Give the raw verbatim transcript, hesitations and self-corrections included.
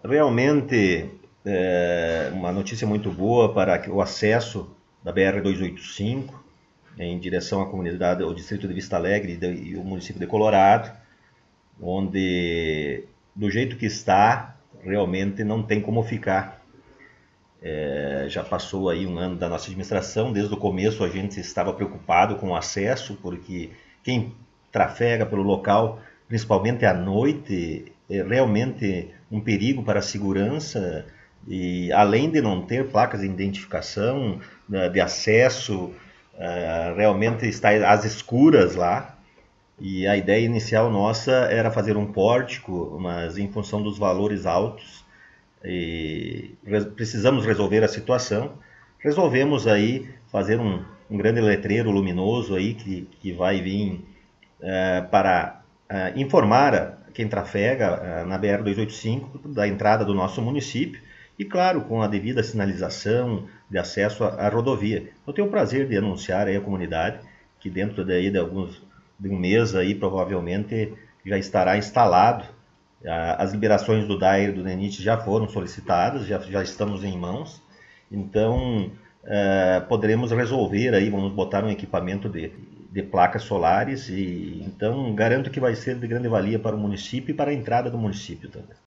Realmente, é uma notícia muito boa para o acesso da B R duzentos e oitenta e cinco em direção à comunidade, ao distrito de Vista Alegre e o município de Colorado, onde, do jeito que está, realmente não tem como ficar. É, já passou aí um ano da nossa administração, desde o começo a gente estava preocupado com o acesso, porque quem trafega pelo local, principalmente à noite, é realmente um perigo para a segurança, e além de não ter placas de identificação, de acesso, realmente está às escuras lá. E a ideia inicial nossa era fazer um pórtico, mas em função dos valores altos, e precisamos resolver a situação. Resolvemos aí fazer um, um grande letreiro luminoso aí que, que vai vir uh, para uh, informar quem trafega uh, na B R duzentos e oitenta e cinco da entrada do nosso município e, claro, com a devida sinalização de acesso à, à rodovia. Eu tenho o prazer de anunciar aí à comunidade que dentro daí de alguns de um mês aí provavelmente já estará instalado. As liberações do D A I R e do DENIT já foram solicitadas, já, já estamos em mãos, então é, poderemos resolver aí, vamos botar um equipamento de, de placas solares, e então garanto que vai ser de grande valia para o município e para a entrada do município também.